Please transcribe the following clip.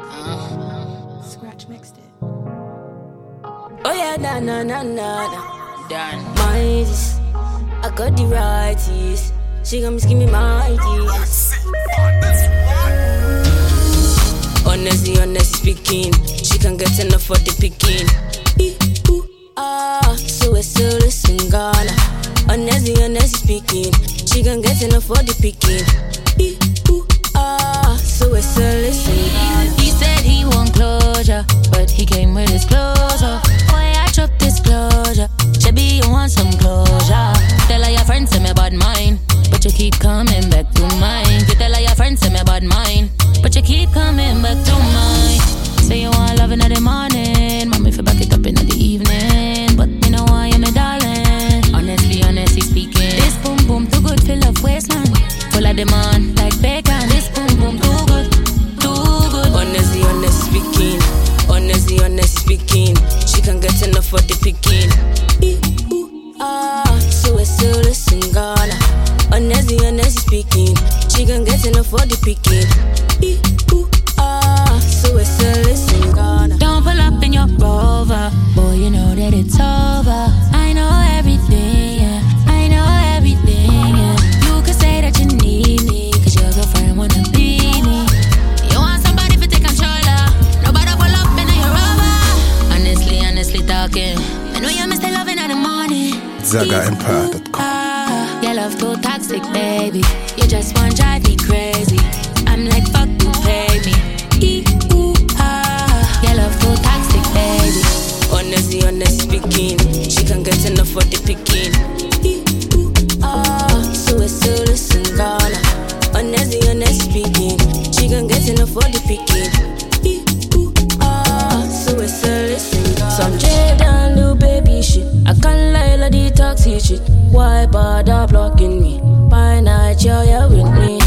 Scratch mixed it. Oh yeah, na. Done. Mighties, I got the righties. She gon' give me mighties. Honestly speaking, she can get enough for the picking. So we're still listening, Ghana. Honestly speaking, she can get enough for the picking. So we're still listening, Ghana. He said he want closure, but he came with his clothes off. Boy, I dropped disclosure. Shabby, you want some closure? Tell all your friends say me bad mind, but you keep coming back to mine. You tell all your friends say me bad mind, but you keep coming back to mine. Say you want love in the morning, mommy feel back it up in the evening, but you know why you're my darling. Honestly speaking, this boom boom too good, fill up waistline, full of demand like bacon. This boom boom too good, too good. Honestly speaking, she can get enough for the picking. So we're still listening, Ghana. Honestly speaking, she can get enough for the picking. So we're still listening, Ghana. Don't pull up in your Rover, boy, you know that it's over. I know everything, yeah. I know everything, yeah. You could say that you need me, cause your girlfriend wanna be me. You want somebody to take controller, nobody pull up in your Rover. Honestly talking, I know you miss the loving in the morning. ZagaEmpire.com. Your love too toxic, baby. You just wanna drive me crazy. I'm like, fuck you, pay me. Your love too toxic, baby. Honestly speaking, she can get enough for the picking. So we're still listening, Ghana. Honestly speaking, she can get enough for the picking. So we're still listening, Ghana. Some Jaden little baby shit. I can't lie, like the toxic shit. Why bother blocking me? By night, you're with me.